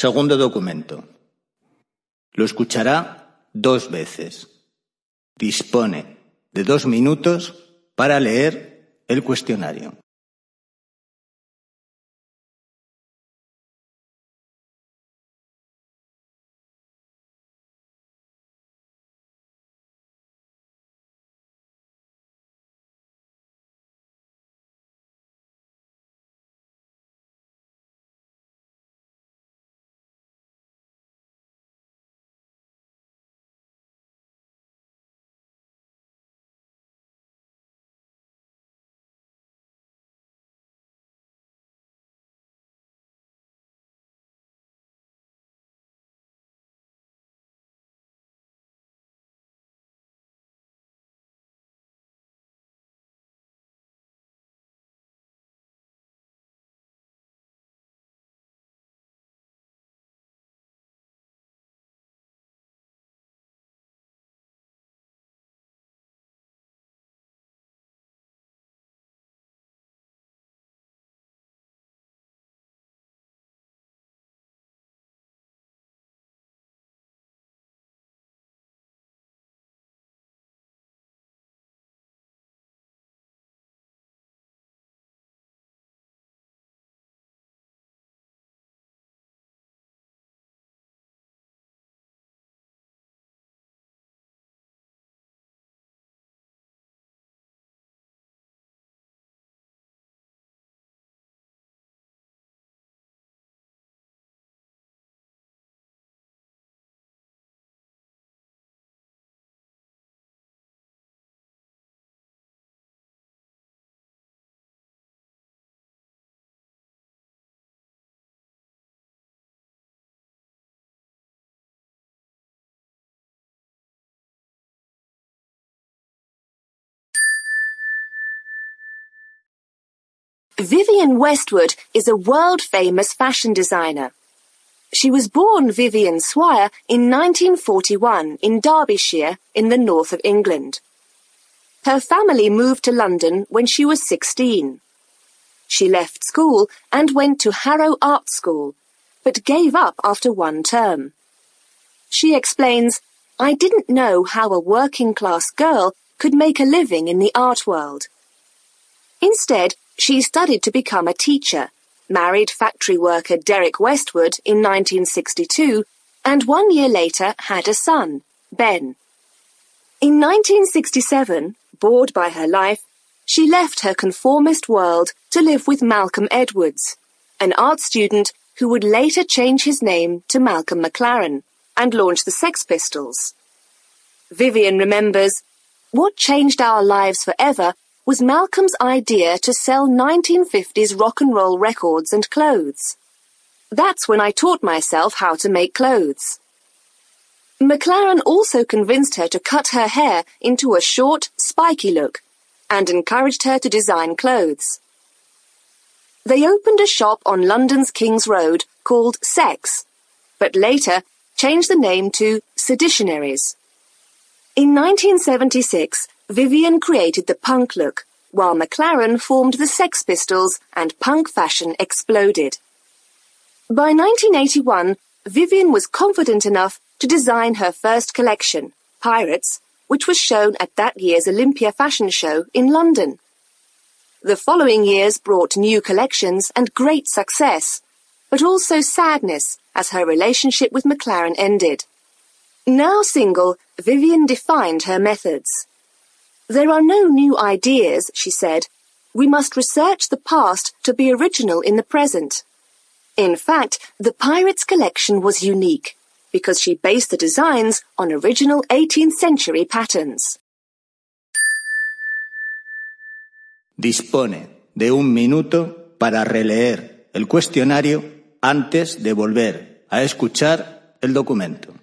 Segundo documento. Lo escuchará 2 veces. Dispone de 2 minutos para leer el cuestionario. Vivienne Westwood is a world-famous fashion designer. She was born Vivienne Swire in 1941 in Derbyshire in the north of England. Her family moved to London when she was 16. She left school and went to Harrow Art School, but gave up after 1 term. She explains, "I didn't know how a working-class girl could make a living in the art world." Instead, she studied to become a teacher, married factory worker Derek Westwood in 1962, and 1 year later had a son, Ben. In 1967, bored by her life, she left her conformist world to live with Malcolm Edwards, an art student who would later change his name to Malcolm McLaren and launch the Sex Pistols. Vivienne remembers, "What changed our lives forever was Malcolm's idea to sell 1950s rock and roll records and clothes. That's when I taught myself how to make clothes." McLaren also convinced her to cut her hair into a short, spiky look and encouraged her to design clothes. They opened a shop on London's King's Road called Sex, but later changed the name to Seditionaries. In 1976, Vivienne created the punk look, while McLaren formed the Sex Pistols and punk fashion exploded. By 1981, Vivienne was confident enough to design her first collection, Pirates, which was shown at that year's Olympia fashion show in London. The following years brought new collections and great success, but also sadness as her relationship with McLaren ended. Now single, Vivienne defined her methods. "There are no new ideas," she said. "We must research the past to be original in the present." In fact, the Pirates collection was unique because she based the designs on original 18th century patterns. Dispone de 1 minuto para releer el cuestionario antes de volver a escuchar el documento.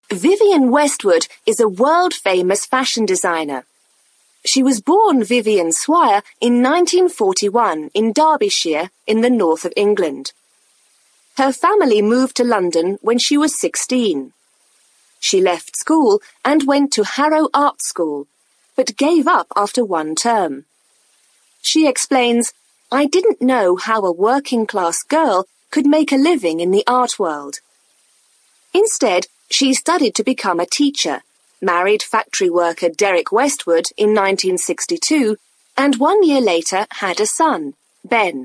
Vivienne Westwood is a world-famous fashion designer. She was born Vivienne Swire in 1941 in Derbyshire in the north of England. Her family moved to London when she was 16. She left school and went to Harrow Art School, but gave up after one term. She explains, "I didn't know how a working-class girl could make a living in the art world." Instead, she studied to become a teacher, married factory worker Derek Westwood in 1962, and 1 year later had a son, Ben.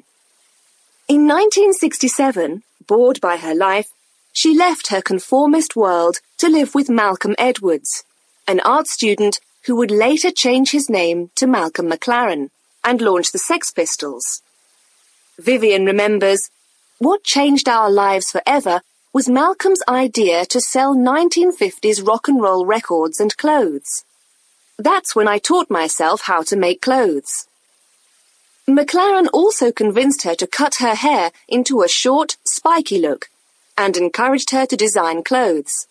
In 1967, bored by her life, she left her conformist world to live with Malcolm Edwards, an art student who would later change his name to Malcolm McLaren and launch the Sex Pistols. Vivienne remembers, "What changed our lives forever was Malcolm's idea to sell 1950s rock and roll records and clothes. That's when I taught myself how to make clothes." McLaren also convinced her to cut her hair into a short, spiky look and encouraged her to design clothes.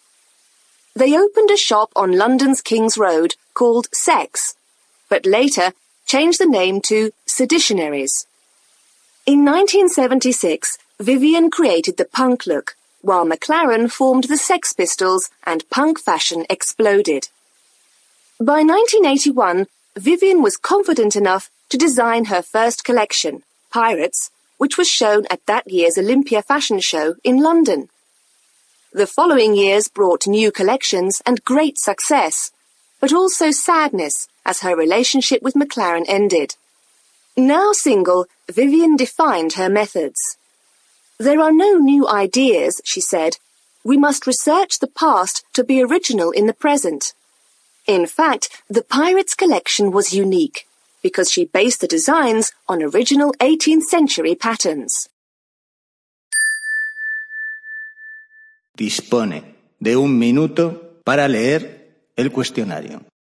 They opened a shop on London's King's Road called Sex, but later changed the name to Seditionaries. In 1976, Vivienne created the punk look, while McLaren formed the Sex Pistols and punk fashion exploded. By 1981, Vivienne was confident enough to design her first collection, Pirates, which was shown at that year's Olympia fashion show in London. The following years brought new collections and great success, but also sadness as her relationship with McLaren ended. Now single, Vivienne defined her methods. "There are no new ideas," she said. "We must research the past to be original in the present." In fact, the Pirates collection was unique because she based the designs on original 18th century patterns. Dispone de 1 minuto para leer el cuestionario.